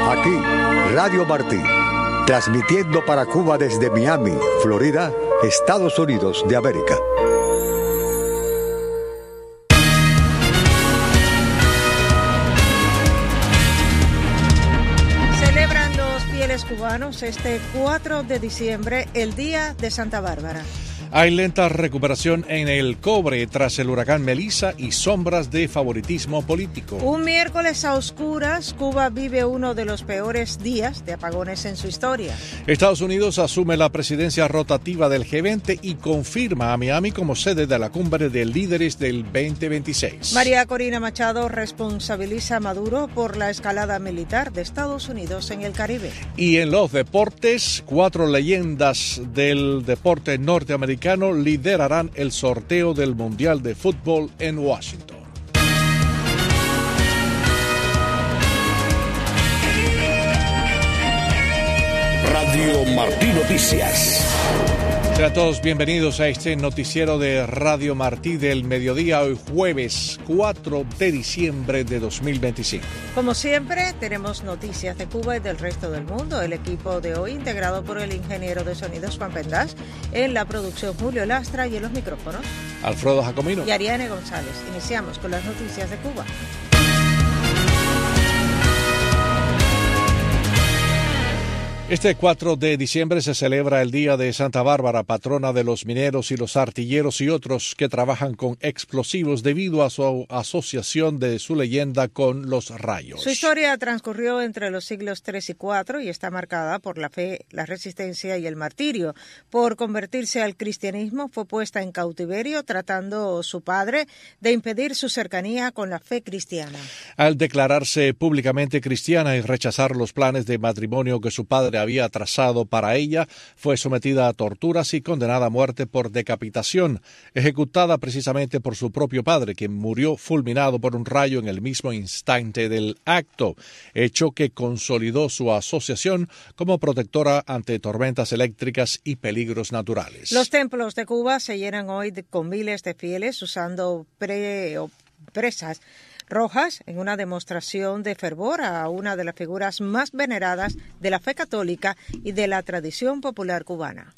Aquí, Radio Martí, transmitiendo para Cuba desde Miami, Florida, Estados Unidos de América. Celebran los fieles cubanos este 4 de diciembre, el Día de Santa Bárbara. Hay lenta recuperación en el cobre tras el huracán Melissa y sombras de favoritismo político. Un miércoles a oscuras, Cuba vive uno de los peores días de apagones en su historia. Estados Unidos asume la presidencia rotativa del G20 y confirma a Miami como sede de la cumbre de líderes del 2026. María Corina Machado responsabiliza a Maduro por la escalada militar de Estados Unidos en el Caribe. Y en los deportes, 4 leyendas del deporte norteamericano liderarán el sorteo del Mundial de Fútbol en Washington. Radio Martí Noticias. Sean todos bienvenidos a este noticiero de Radio Martí del mediodía, hoy jueves 4 de diciembre de 2025. Como siempre, tenemos noticias de Cuba y del resto del mundo. El equipo de hoy, integrado por el ingeniero de sonidos Juan Pendas, en la producción Julio Lastra y en los micrófonos Alfredo Jacomino y Ariane González. Iniciamos con las noticias de Cuba. Este 4 de diciembre se celebra el Día de Santa Bárbara, patrona de los mineros y los artilleros y otros que trabajan con explosivos debido a su asociación de su leyenda con los rayos. Su historia transcurrió entre los siglos III y IV y está marcada por la fe, la resistencia y el martirio. Por convertirse al cristianismo fue puesta en cautiverio, tratando su padre de impedir su cercanía con la fe cristiana. Al declararse públicamente cristiana y rechazar los planes de matrimonio que su padre había trazado para ella, fue sometida a torturas y condenada a muerte por decapitación, ejecutada precisamente por su propio padre, quien murió fulminado por un rayo en el mismo instante del acto, hecho que consolidó su asociación como protectora ante tormentas eléctricas y peligros naturales. Los templos de Cuba se llenan hoy con miles de fieles usando presas rojas en una demostración de fervor a una de las figuras más veneradas de la fe católica y de la tradición popular cubana.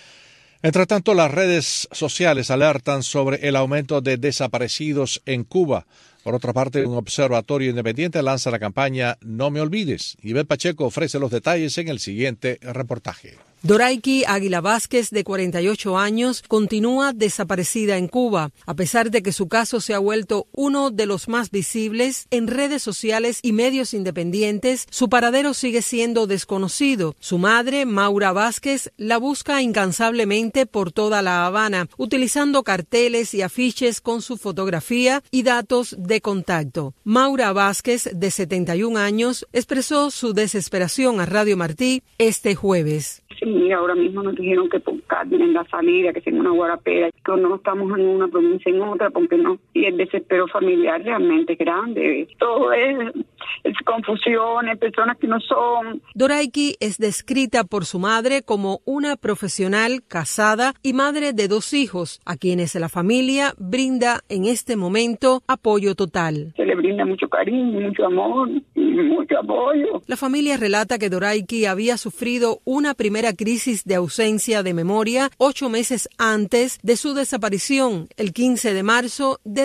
Entre tanto, las redes sociales alertan sobre el aumento de desaparecidos en Cuba. Por otra parte, un observatorio independiente lanza la campaña No me olvides. Ivette Pacheco ofrece los detalles en el siguiente reportaje. Doraiki Águila Vázquez, de 48 años, continúa desaparecida en Cuba. A pesar de que su caso se ha vuelto uno de los más visibles en redes sociales y medios independientes, su paradero sigue siendo desconocido. Su madre, Maura Vázquez, la busca incansablemente por toda La Habana, utilizando carteles y afiches con su fotografía y datos de contacto. Maura Vázquez, de 71 años, expresó su desesperación a Radio Martí este jueves. Sí, ahora mismo nos dijeron que por Carmen en la salida, que en una guarapera, que no estamos en una provincia en otra, porque no. Y el desespero familiar realmente es grande. Todo es confusiones, personas que no son. Doraiki es descrita por su madre como una profesional casada y madre de 2 hijos, a quienes la familia brinda en este momento apoyo total. Se le brinda mucho cariño, mucho amor y mucho apoyo. La familia relata que Doraiki había sufrido una primera crisis de ausencia de memoria 8 meses antes de su desaparición, el 15 de marzo de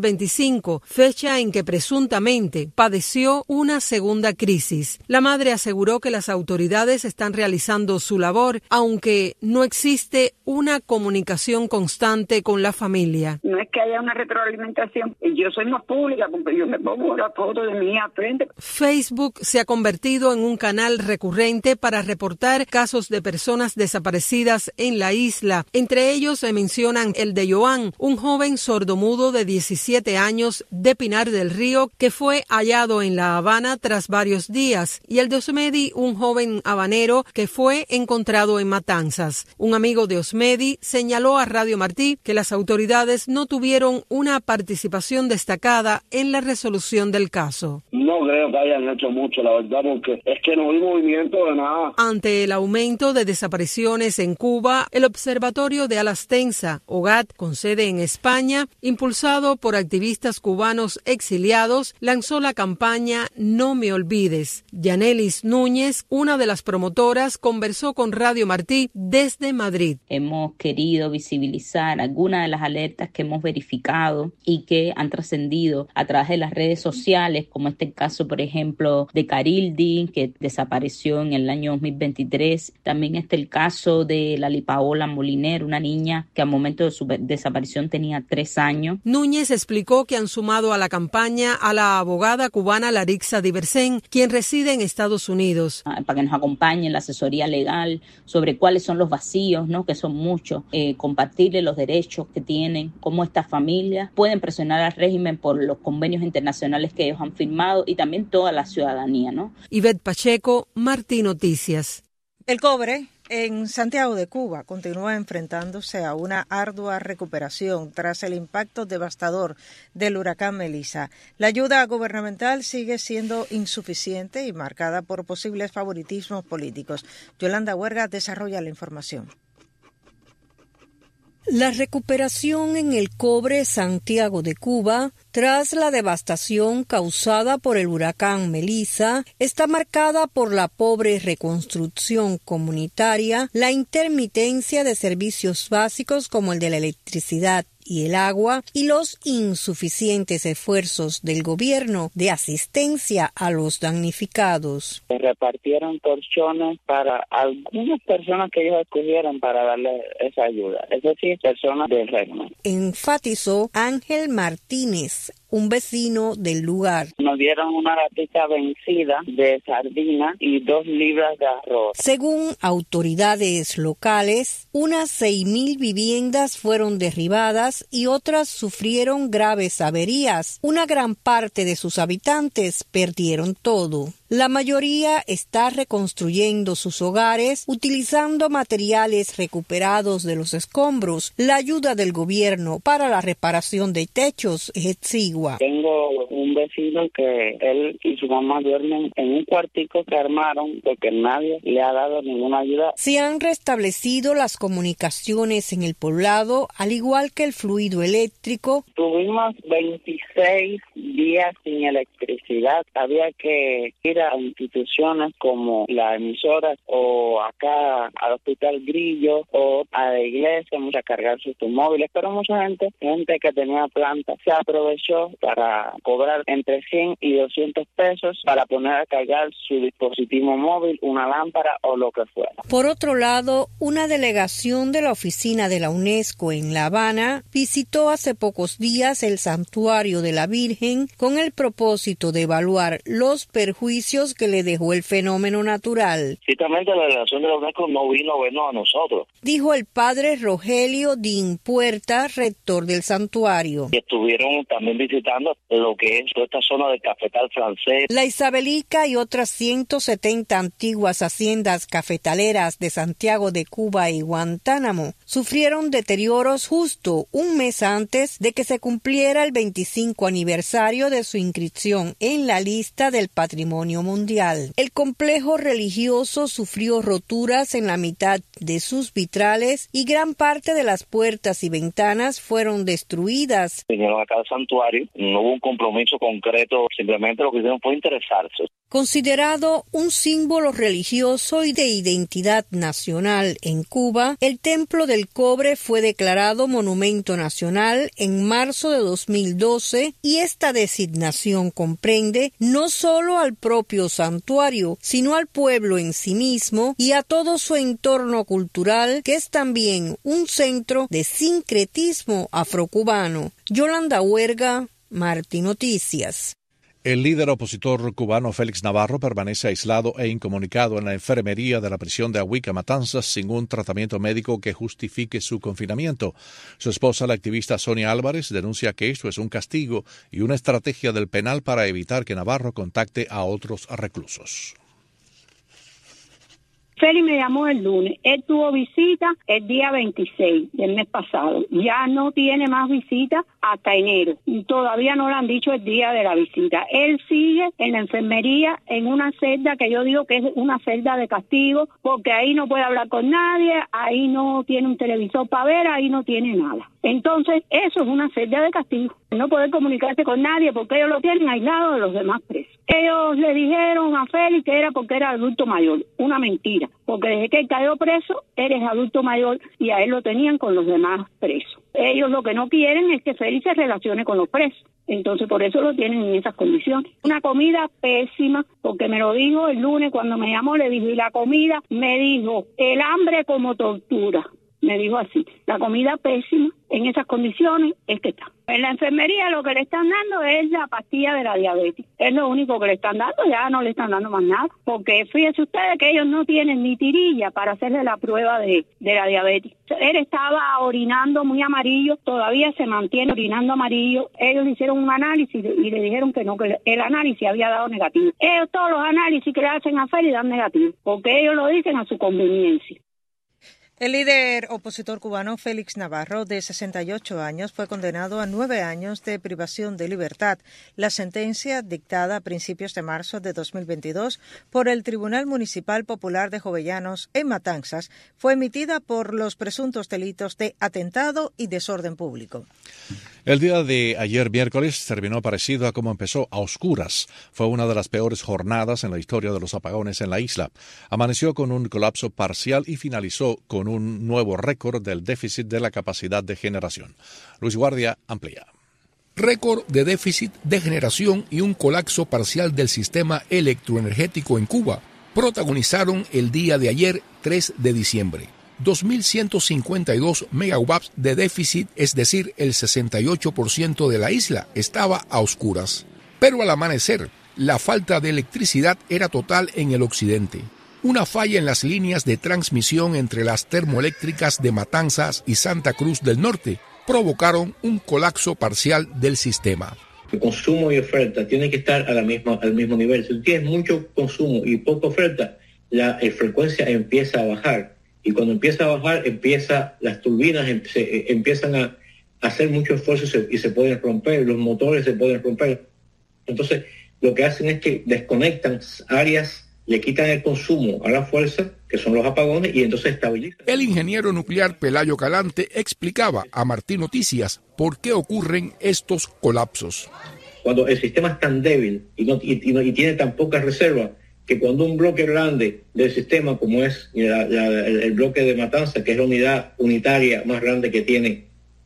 2025, fecha en que presuntamente padeció una segunda crisis. La madre aseguró que las autoridades están realizando su labor, aunque no existe una comunicación constante con la familia. No es que haya una retroalimentación. Yo soy más pública porque yo me pongo la foto de mi hija frente. Facebook se ha convertido en un canal recurrente para reportar casos de personas desaparecidas en la isla. Entre ellos se mencionan el de Joan, un joven sordomudo de 17 años de Pinar del Río que fue hallado en La Habana tras varios días, y el de Osmedi, un joven habanero que fue encontrado en Matanzas. Un amigo de Osmedi señaló a Radio Martí que las autoridades no tuvieron una participación destacada en la resolución del caso. No creo que hayan hecho mucho, la verdad, porque es que no hay movimiento de nada. Ante el aumento seguimiento de desapariciones en Cuba, el Observatorio de Alastensa, OGAT, con sede en España, impulsado por activistas cubanos exiliados, lanzó la campaña No me olvides. Yanelis Núñez, una de las promotoras, conversó con Radio Martí desde Madrid. Hemos querido visibilizar algunas de las alertas que hemos verificado y que han trascendido a través de las redes sociales, como este caso, por ejemplo, de Carildi, que desapareció en el año 2023. También está el caso de Lali Paola Moliner, una niña que al momento de su desaparición tenía 3 años. Núñez explicó que han sumado a la campaña a la abogada cubana Larixa Diversén, quien reside en Estados Unidos. Para que nos acompañe en la asesoría legal sobre cuáles son los vacíos, ¿no?, que son muchos, compartirle los derechos que tienen, cómo estas familias pueden presionar al régimen por los convenios internacionales que ellos han firmado y también toda la ciudadanía, ¿no? Ivette Pacheco, Martí Noticias. El cobre en Santiago de Cuba continúa enfrentándose a una ardua recuperación tras el impacto devastador del huracán Melissa. La ayuda gubernamental sigue siendo insuficiente y marcada por posibles favoritismos políticos. Yolanda Huerga desarrolla la información. La recuperación en el cobre Santiago de Cuba, tras la devastación causada por el huracán Melissa, está marcada por la pobre reconstrucción comunitaria, la intermitencia de servicios básicos como el de la electricidad y el agua y los insuficientes esfuerzos del gobierno de asistencia a los damnificados. Se repartieron colchones para algunas personas que ellos escogieron para darle esa ayuda, es decir, personas del régimen. Enfatizó Ángel Martínez, un vecino del lugar. Nos dieron una latita vencida de sardina y 2 libras de arroz. Según autoridades locales, unas 6,000 viviendas fueron derribadas y otras sufrieron graves averías. Una gran parte de sus habitantes perdieron todo. La mayoría está reconstruyendo sus hogares utilizando materiales recuperados de los escombros. La ayuda del gobierno para la reparación de techos es exigua. Tengo un vecino que él y su mamá duermen en un cuartico que armaron porque nadie le ha dado ninguna ayuda. Se han restablecido las comunicaciones en el poblado, al igual que el fluido eléctrico. Tuvimos 26 días sin electricidad. Había que ir a instituciones como la emisora o acá al Hospital Grillo o a la iglesia a cargar sus móviles, pero mucha gente que tenía planta se aprovechó para cobrar entre 100 y 200 pesos para poner a cargar su dispositivo móvil, una lámpara o lo que fuera. Por otro lado, una delegación de la oficina de la UNESCO en La Habana visitó hace pocos días el Santuario de la Virgen con el propósito de evaluar los perjuicios que le dejó el fenómeno natural. Ciertamente la delegación de la UNESCO no vino a vernos a nosotros, dijo el padre Rogelio Din Puerta, rector del santuario. Y estuvieron también visitando lo que es toda esta zona del cafetal francés. La Isabelica y otras 170 antiguas haciendas cafetaleras de Santiago de Cuba y Guantánamo sufrieron deterioros justo un mes antes de que se cumpliera el 25 aniversario de su inscripción en la lista del Patrimonio Mundial. El complejo religioso sufrió roturas en la mitad de sus vitrales y gran parte de las puertas y ventanas fueron destruidas. Vinieron acá al santuario, no hubo un compromiso concreto, simplemente lo que hicieron fue interesarse. Considerado un símbolo religioso y de identidad nacional en Cuba, el Templo del Cobre fue declarado Monumento Nacional en marzo de 2012 y esta designación comprende no solo al propio santuario, sino al pueblo en sí mismo y a todo su entorno cultural, que es también un centro de sincretismo afrocubano. Yolanda Huerga, Martí Noticias. El líder opositor cubano Félix Navarro permanece aislado e incomunicado en la enfermería de la prisión de Ahuica Matanzas sin un tratamiento médico que justifique su confinamiento. Su esposa, la activista Sonia Álvarez, denuncia que esto es un castigo y una estrategia del penal para evitar que Navarro contacte a otros reclusos. Félix me llamó el lunes. Él tuvo visita el día 26 del mes pasado. Ya no tiene más visitas hasta enero. Todavía no le han dicho el día de la visita. Él sigue en la enfermería en una celda que yo digo que es una celda de castigo, porque ahí no puede hablar con nadie, ahí no tiene un televisor para ver, ahí no tiene nada. Entonces, eso es una celda de castigo. No poder comunicarse con nadie porque ellos lo tienen aislado de los demás presos. Ellos le dijeron a Félix que era porque era adulto mayor. Una mentira. Porque desde que él cayó preso, eres adulto mayor y a él lo tenían con los demás presos. Ellos lo que no quieren es que Félix se relacione con los presos. Entonces, por eso lo tienen en esas condiciones. Una comida pésima, porque me lo dijo el lunes cuando me llamó, le dijo, y la comida, me dijo, el hambre como tortura. Me dijo así, la comida pésima, en esas condiciones es que está. En la enfermería lo que le están dando es la pastilla de la diabetes. Es lo único que le están dando, ya no le están dando más nada. Porque fíjense ustedes que ellos no tienen ni tirilla para hacerle la prueba de la diabetes. Él estaba orinando muy amarillo, todavía se mantiene orinando amarillo. Ellos le hicieron un análisis y le dijeron que no, que el análisis había dado negativo. Ellos todos los análisis que le hacen a Félix dan negativo, porque ellos lo dicen a su conveniencia. El líder opositor cubano Félix Navarro, de 68 años, fue condenado a 9 años de privación de libertad. La sentencia, dictada a principios de marzo de 2022 por el Tribunal Municipal Popular de Jovellanos en Matanzas, fue emitida por los presuntos delitos de atentado y desorden público. El día de ayer miércoles terminó parecido a como empezó, a oscuras. Fue una de las peores jornadas en la historia de los apagones en la isla. Amaneció con un colapso parcial y finalizó con un nuevo récord del déficit de la capacidad de generación. Luis Guardia amplía. Récord de déficit de generación y un colapso parcial del sistema electroenergético en Cuba protagonizaron el día de ayer, 3 de diciembre. 2.152 megawatts de déficit, es decir, el 68% de la isla estaba a oscuras. Pero al amanecer, la falta de electricidad era total en el occidente. Una falla en las líneas de transmisión entre las termoeléctricas de Matanzas y Santa Cruz del Norte provocaron un colapso parcial del sistema. El consumo y oferta tienen que estar al mismo nivel. Si tienes mucho consumo y poca oferta, la frecuencia empieza a bajar. Y cuando empieza a bajar, las turbinas empiezan a hacer mucho esfuerzo y se pueden romper, los motores se pueden romper. Entonces, lo que hacen es que desconectan áreas, le quitan el consumo a la fuerza, que son los apagones, y entonces estabilizan. El ingeniero nuclear Pelayo Calante explicaba a Martín Noticias por qué ocurren estos colapsos. Cuando el sistema es tan débil y tiene tan poca reserva, que cuando un bloque grande del sistema, como es el bloque de Matanzas, que es la unidad unitaria más grande que tiene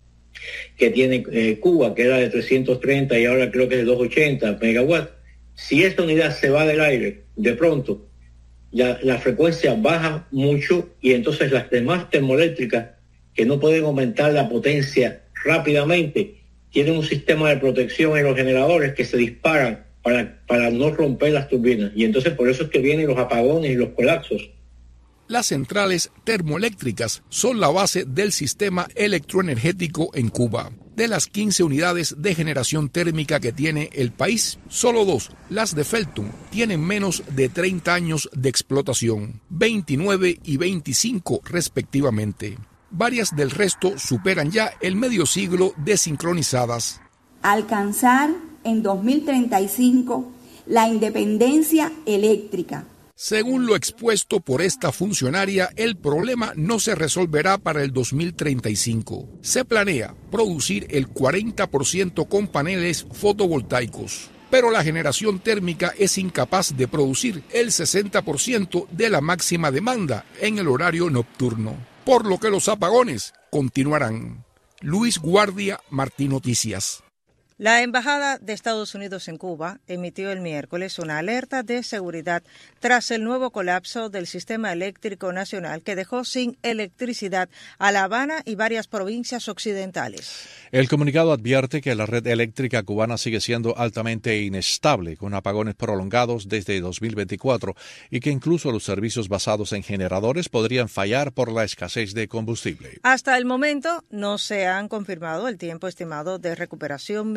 Cuba, que era de 330 y ahora creo que es de 280 megawatts, si esta unidad se va del aire, de pronto la frecuencia baja mucho y entonces las demás termoeléctricas que no pueden aumentar la potencia rápidamente, tienen un sistema de protección en los generadores que se disparan para no romper las turbinas. Y entonces por eso es que vienen los apagones y los colapsos. Las centrales termoeléctricas son la base del sistema electroenergético en Cuba. De las 15 unidades de generación térmica que tiene el país, solo 2, las de Felton, tienen menos de 30 años de explotación, 29 y 25 respectivamente. Varias del resto superan ya el medio siglo de sincronizadas. Alcanzar en 2035 la independencia eléctrica. Según lo expuesto por esta funcionaria, el problema no se resolverá para el 2035. Se planea producir el 40% con paneles fotovoltaicos, pero la generación térmica es incapaz de producir el 60% de la máxima demanda en el horario nocturno, por lo que los apagones continuarán. Luis Guardia, Martín Noticias. La Embajada de Estados Unidos en Cuba emitió el miércoles una alerta de seguridad tras el nuevo colapso del sistema eléctrico nacional que dejó sin electricidad a La Habana y varias provincias occidentales. El comunicado advierte que la red eléctrica cubana sigue siendo altamente inestable, con apagones prolongados desde 2024 y que incluso los servicios basados en generadores podrían fallar por la escasez de combustible. Hasta el momento no se han confirmado el tiempo estimado de recuperación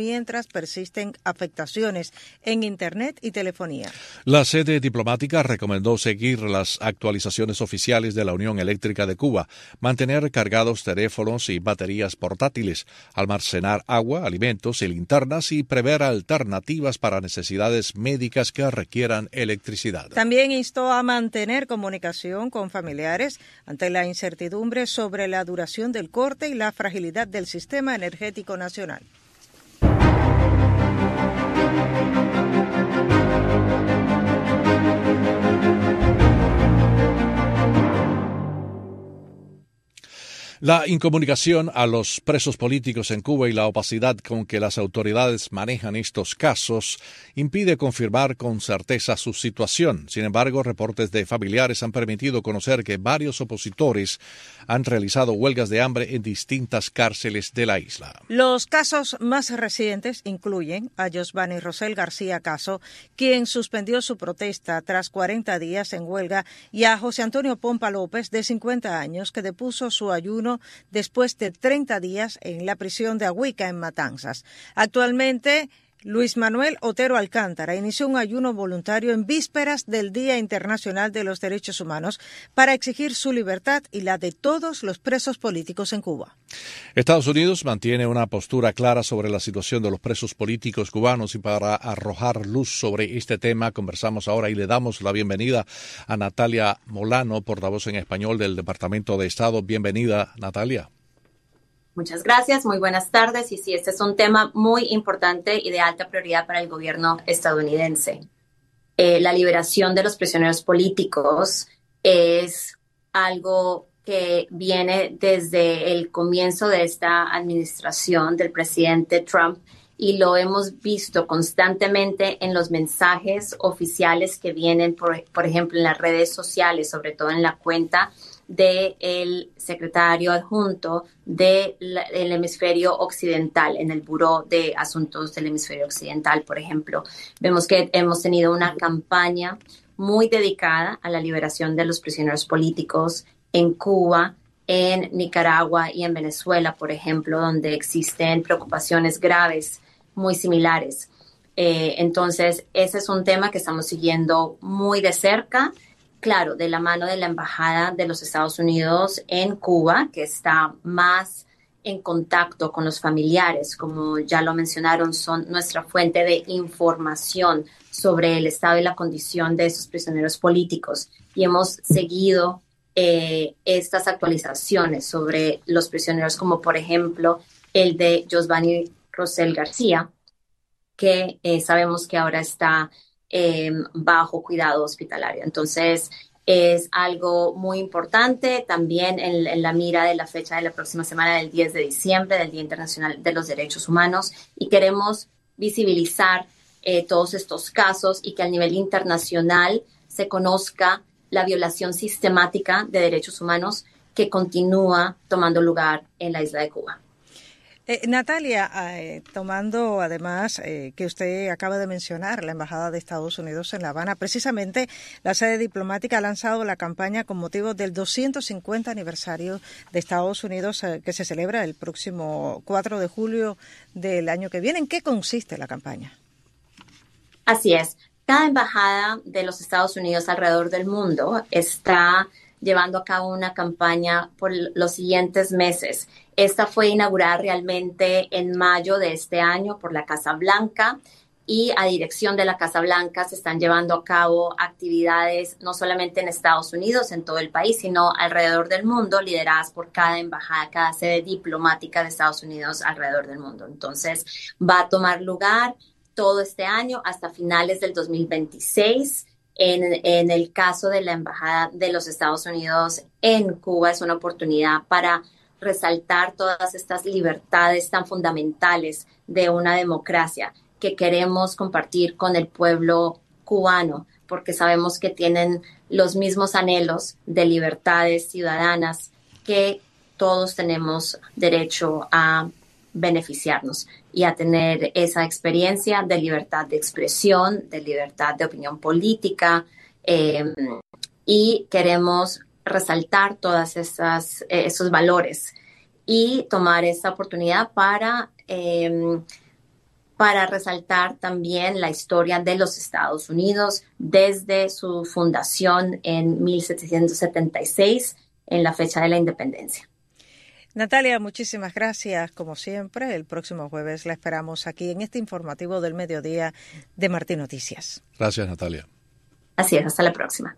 mientras persisten afectaciones en Internet y telefonía. La sede diplomática recomendó seguir las actualizaciones oficiales de la Unión Eléctrica de Cuba, mantener cargados teléfonos y baterías portátiles, almacenar agua, alimentos y linternas y prever alternativas para necesidades médicas que requieran electricidad. También instó a mantener comunicación con familiares ante la incertidumbre sobre la duración del corte y la fragilidad del sistema energético nacional. La incomunicación a los presos políticos en Cuba y la opacidad con que las autoridades manejan estos casos impide confirmar con certeza su situación. Sin embargo, reportes de familiares han permitido conocer que varios opositores han realizado huelgas de hambre en distintas cárceles de la isla. Los casos más recientes incluyen a Josvani Rosel García Caso, quien suspendió su protesta tras 40 días en huelga, y a José Antonio Pompa López, de 50 años, que depuso su ayuno después de 30 días en la prisión de Agüica, en Matanzas. Actualmente, Luis Manuel Otero Alcántara inició un ayuno voluntario en vísperas del Día Internacional de los Derechos Humanos para exigir su libertad y la de todos los presos políticos en Cuba. Estados Unidos mantiene una postura clara sobre la situación de los presos políticos cubanos, y para arrojar luz sobre este tema conversamos ahora y le damos la bienvenida a Natalia Molano, portavoz en español del Departamento de Estado. Bienvenida, Natalia. Muchas gracias, muy buenas tardes. Y sí, este es un tema muy importante y de alta prioridad para el gobierno estadounidense. La liberación de los prisioneros políticos es algo que viene desde el comienzo de esta administración del presidente Trump, y lo hemos visto constantemente en los mensajes oficiales que vienen, por ejemplo, en las redes sociales, sobre todo en la cuenta del secretario adjunto del hemisferio occidental, en el Buró de Asuntos del Hemisferio Occidental, por ejemplo. Vemos que hemos tenido una campaña muy dedicada a la liberación de los prisioneros políticos en Cuba, en Nicaragua y en Venezuela, por ejemplo, donde existen preocupaciones graves muy similares. Entonces, ese es un tema que estamos siguiendo muy de cerca. Claro, de la mano de la Embajada de los Estados Unidos en Cuba, que está más en contacto con los familiares, como ya lo mencionaron, son nuestra fuente de información sobre el estado y la condición de esos prisioneros políticos. Y hemos seguido estas actualizaciones sobre los prisioneros, como por ejemplo el de Josvani Rosel García, que sabemos que ahora está bajo cuidado hospitalario. Entonces, es algo muy importante también en la mira de la fecha de la próxima semana, del 10 de diciembre, del Día Internacional de los Derechos Humanos, y queremos visibilizar todos estos casos y que a nivel internacional se conozca la violación sistemática de derechos humanos que continúa tomando lugar en la isla de Cuba. Natalia, tomando además que usted acaba de mencionar la Embajada de Estados Unidos en La Habana, precisamente la sede diplomática ha lanzado la campaña con motivo del 250 aniversario de Estados Unidos que se celebra el próximo 4 de julio del año que viene. ¿En qué consiste la campaña? Así es. Cada embajada de los Estados Unidos alrededor del mundo está llevando a cabo una campaña por los siguientes meses. Esta fue inaugurada realmente en mayo de este año por la Casa Blanca, y a dirección de la Casa Blanca se están llevando a cabo actividades no solamente en Estados Unidos, en todo el país, sino alrededor del mundo, lideradas por cada embajada, cada sede diplomática de Estados Unidos alrededor del mundo. Entonces, va a tomar lugar todo este año hasta finales del 2026. En el caso de la Embajada de los Estados Unidos en Cuba, es una oportunidad para resaltar todas estas libertades tan fundamentales de una democracia que queremos compartir con el pueblo cubano, porque sabemos que tienen los mismos anhelos de libertades ciudadanas que todos tenemos derecho a beneficiarnos y a tener esa experiencia de libertad de expresión, de libertad de opinión política, y queremos resaltar todas esos valores y tomar esta oportunidad para para resaltar también la historia de los Estados Unidos desde su fundación en 1776, en la fecha de la independencia. Natalia, muchísimas gracias. Como siempre, el próximo jueves la esperamos aquí en este informativo del mediodía de Martín Noticias. Gracias, Natalia. Así es, hasta la próxima.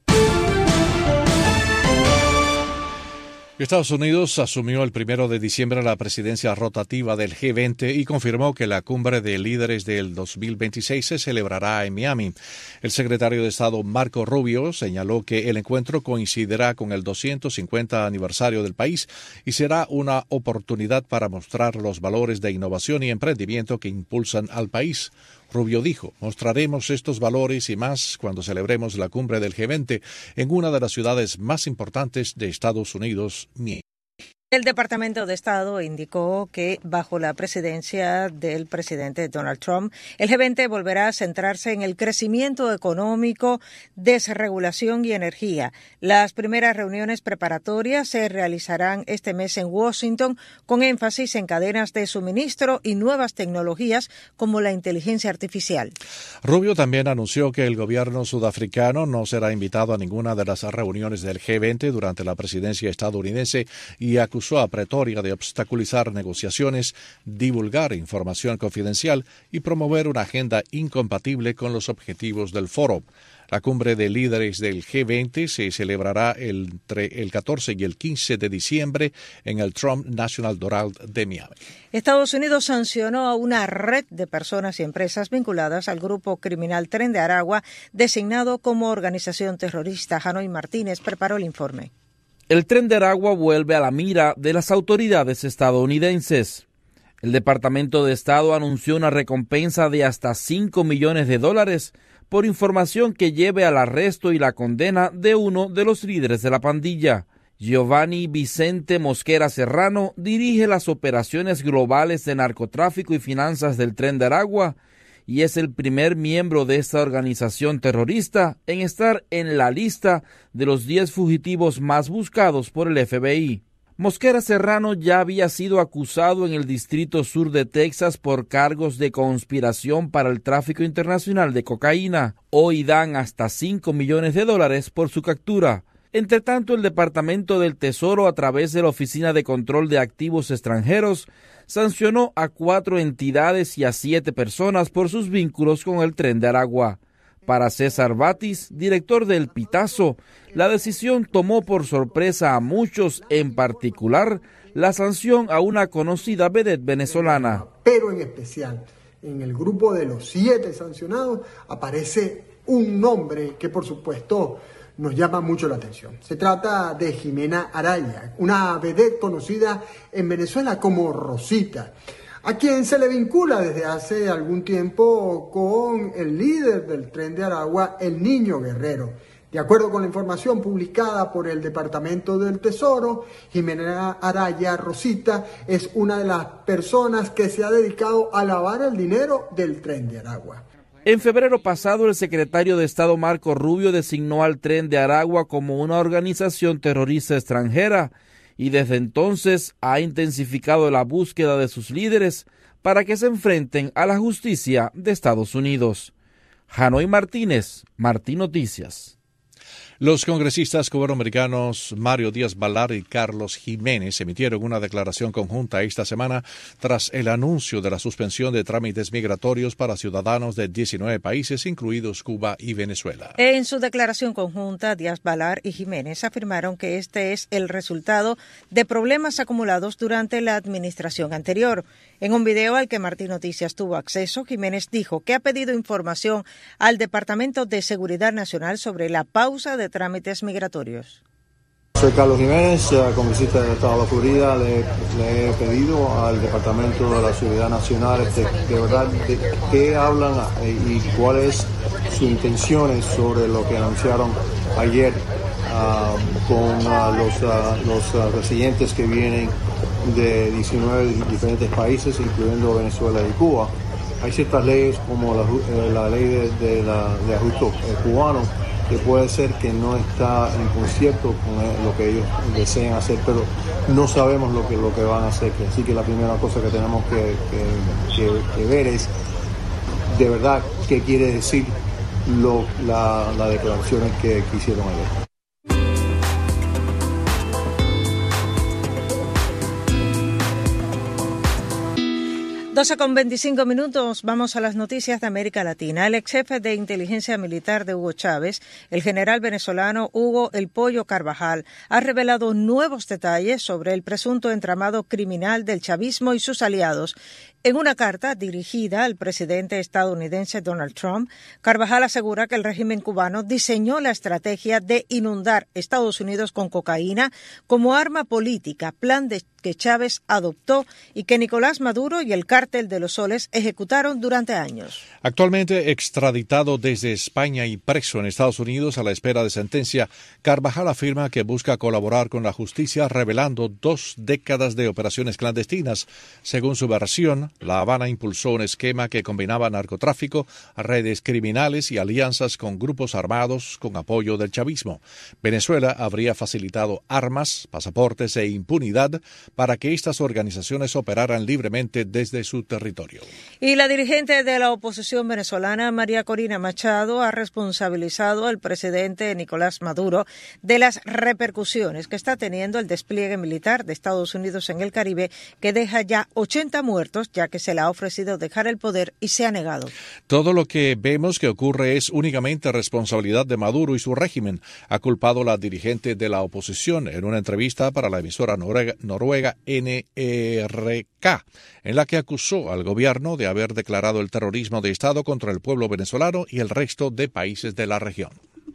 Estados Unidos asumió el 1 de diciembre la presidencia rotativa del G20 y confirmó que la cumbre de líderes del 2026 se celebrará en Miami. El secretario de Estado Marco Rubio señaló que el encuentro coincidirá con el 250 aniversario del país y será una oportunidad para mostrar los valores de innovación y emprendimiento que impulsan al país. Rubio dijo, mostraremos estos valores y más cuando celebremos la cumbre del G20 en una de las ciudades más importantes de Estados Unidos, Miami. El Departamento de Estado indicó que bajo la presidencia del presidente Donald Trump, el G20 volverá a centrarse en el crecimiento económico, desregulación y energía. Las primeras reuniones preparatorias se realizarán este mes en Washington con énfasis en cadenas de suministro y nuevas tecnologías como la inteligencia artificial. Rubio también anunció que el gobierno sudafricano no será invitado a ninguna de las reuniones del G20 durante la presidencia estadounidense y acusó a Pretoria de obstaculizar negociaciones, divulgar información confidencial y promover una agenda incompatible con los objetivos del foro. La cumbre de líderes del G20 se celebrará entre el 14 y el 15 de diciembre en el Trump National Doral de Miami. Estados Unidos sancionó a una red de personas y empresas vinculadas al grupo criminal Tren de Aragua, designado como organización terrorista. Hanoi Martínez preparó el informe. El Tren de Aragua vuelve a la mira de las autoridades estadounidenses. El Departamento de Estado anunció una recompensa de hasta $5 millones por información que lleve al arresto y la condena de uno de los líderes de la pandilla. Giovanni Vicente Mosquera Serrano dirige las operaciones globales de narcotráfico y finanzas del Tren de Aragua y es el primer miembro de esta organización terrorista en estar en la lista de los 10 fugitivos más buscados por el FBI. Mosquera Serrano ya había sido acusado en el Distrito Sur de Texas por cargos de conspiración para el tráfico internacional de cocaína. Hoy dan hasta $5 millones por su captura. Entre tanto, el Departamento del Tesoro, a través de la Oficina de Control de Activos Extranjeros, sancionó a 4 entidades y a 7 personas por sus vínculos con el Tren de Aragua. Para César Batis, director del Pitazo, la decisión tomó por sorpresa a muchos, en particular la sanción a una conocida vedette venezolana. Pero en especial, en el grupo de los 7 sancionados aparece un nombre que por supuesto nos llama mucho la atención. Se trata de Jimena Araya, una vedette conocida en Venezuela como Rosita, a quien se le vincula desde hace algún tiempo con el líder del Tren de Aragua, el Niño Guerrero. De acuerdo con la información publicada por el Departamento del Tesoro, Jimena Araya Rosita es una de las personas que se ha dedicado a lavar el dinero del Tren de Aragua. En febrero pasado, el secretario de Estado Marco Rubio designó al Tren de Aragua como una organización terrorista extranjera y desde entonces ha intensificado la búsqueda de sus líderes para que se enfrenten a la justicia de Estados Unidos. Hanoi Martínez, Martín Noticias. Los congresistas cubanos-americanos Mario Díaz-Balart y Carlos Jiménez emitieron una declaración conjunta esta semana tras el anuncio de la suspensión de trámites migratorios para ciudadanos de 19 países, incluidos Cuba y Venezuela. En su declaración conjunta, Díaz-Balart y Jiménez afirmaron que este es el resultado de problemas acumulados durante la administración anterior. En un video al que Martín Noticias tuvo acceso, Jiménez dijo que ha pedido información al Departamento de Seguridad Nacional sobre la pausa de trámites migratorios. Soy Carlos Jiménez, congresista del Estado de la Florida. Le he pedido al Departamento de la Seguridad Nacional de verdad de qué hablan y cuáles sus intenciones sobre lo que anunciaron ayer con los residentes que vienen de 19 diferentes países, incluyendo Venezuela y Cuba. Hay ciertas leyes como la ley de ajuste cubano que puede ser que no está en concierto con lo que ellos desean hacer, pero no sabemos lo que van a hacer. Así que la primera cosa que tenemos que ver es de verdad qué quiere decir las declaraciones que hicieron ayer. 12:25, vamos a las noticias de América Latina. El ex jefe de inteligencia militar de Hugo Chávez, el general venezolano Hugo El Pollo Carvajal, ha revelado nuevos detalles sobre el presunto entramado criminal del chavismo y sus aliados. En una carta dirigida al presidente estadounidense Donald Trump, Carvajal asegura que el régimen cubano diseñó la estrategia de inundar Estados Unidos con cocaína como arma política, plan que Chávez adoptó y que Nicolás Maduro y el Cártel de los Soles ejecutaron durante años. Actualmente extraditado desde España y preso en Estados Unidos a la espera de sentencia, Carvajal afirma que busca colaborar con la justicia revelando 2 décadas de operaciones clandestinas. Según su versión, La Habana impulsó un esquema que combinaba narcotráfico, redes criminales y alianzas con grupos armados con apoyo del chavismo. Venezuela habría facilitado armas, pasaportes e impunidad para que estas organizaciones operaran libremente desde su territorio. Y la dirigente de la oposición venezolana, María Corina Machado, ha responsabilizado al presidente Nicolás Maduro de las repercusiones que está teniendo el despliegue militar de Estados Unidos en el Caribe, que deja ya 80 muertos, ya que se le ha ofrecido dejar el poder y se ha negado. Todo lo que vemos que ocurre es únicamente responsabilidad de Maduro y su régimen, ha culpado la dirigente de la oposición en una entrevista para la emisora noruega NRK, en la que acusó al gobierno de haber declarado el terrorismo de Estado contra el pueblo venezolano y el resto de países de la región.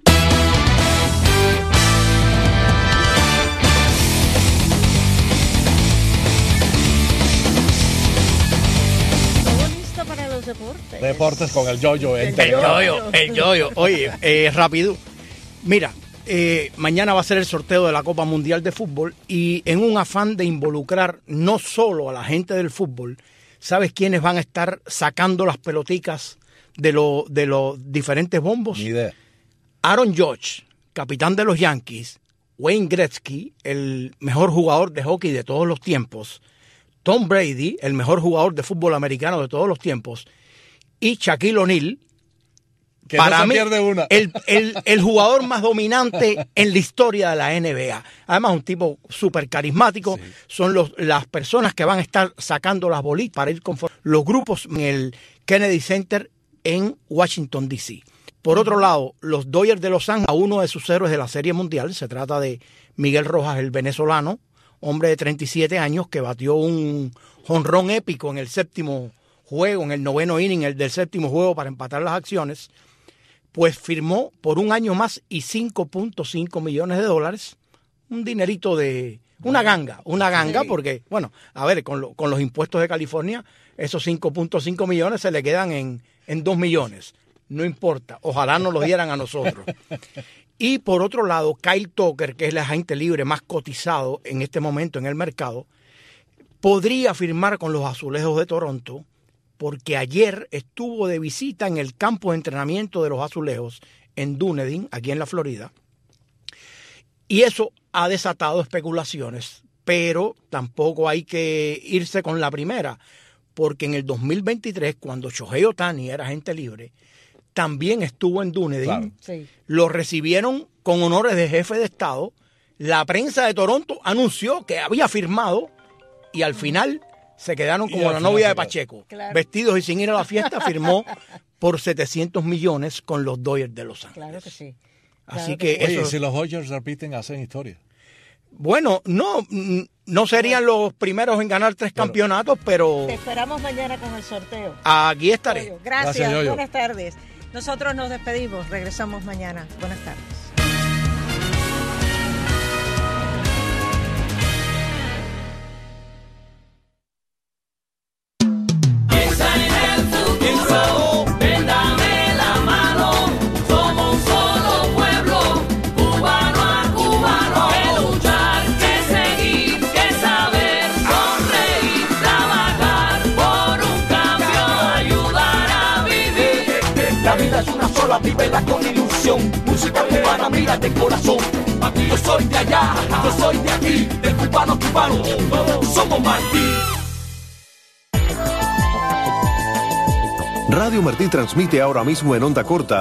Deportes con el yoyo. El yoyo. Oye, rápido. Mira, mañana va a ser el sorteo de la Copa Mundial de Fútbol y en un afán de involucrar no solo a la gente del fútbol, ¿sabes quiénes van a estar sacando las peloticas de los diferentes bombos? Ni idea. Aaron Judge, capitán de los Yankees, Wayne Gretzky, el mejor jugador de hockey de todos los tiempos, Tom Brady, el mejor jugador de fútbol americano de todos los tiempos, y Shaquille O'Neal, que para no se mí, pierde una. el jugador más dominante en la historia de la NBA. Además, un tipo súper carismático. Sí. Son las personas que van a estar sacando las bolitas para ir conforme los grupos en el Kennedy Center en Washington, D.C. Por otro lado, los Dodgers de Los Ángeles, a uno de sus héroes de la Serie Mundial, se trata de Miguel Rojas, el venezolano, hombre de 37 años que batió un jonrón épico en el séptimo juego, en el 9º inning del séptimo juego para empatar las acciones, pues firmó por un año más y $5.5 millones, un dinerito de una ganga, sí. Porque, bueno, a ver, con los impuestos de California, esos 5.5 millones se le quedan en 2 millones. No importa, ojalá nos lo dieran a nosotros. Y por otro lado, Kyle Tucker, que es el agente libre más cotizado en este momento en el mercado, podría firmar con los Azulejos de Toronto, porque ayer estuvo de visita en el campo de entrenamiento de los Azulejos en Dunedin, aquí en la Florida, y eso ha desatado especulaciones, pero tampoco hay que irse con la primera, porque en el 2023, cuando Shohei Ohtani era agente libre, también estuvo en Dunedin, claro. Sí. Lo recibieron con honores de jefe de Estado, la prensa de Toronto anunció que había firmado y al final se quedaron como la novia de Pacheco, claro. Vestidos y sin ir a la fiesta, firmó por $700 millones con los Dodgers de Los Ángeles. Claro que sí. Claro Así que oye, si los Dodgers repiten, hacen historia. Bueno, no serían los primeros en ganar 3 campeonatos, pero... Te esperamos mañana con el sorteo. Aquí estaré. Gracias, buenas tardes. Nosotros nos despedimos, regresamos mañana. Buenas tardes. Vive vida con ilusión. Música cubana, mira de corazón. Papi, yo soy de allá, yo soy de aquí, del cubano cubano, somos Martí. Radio Martí transmite ahora mismo en onda corta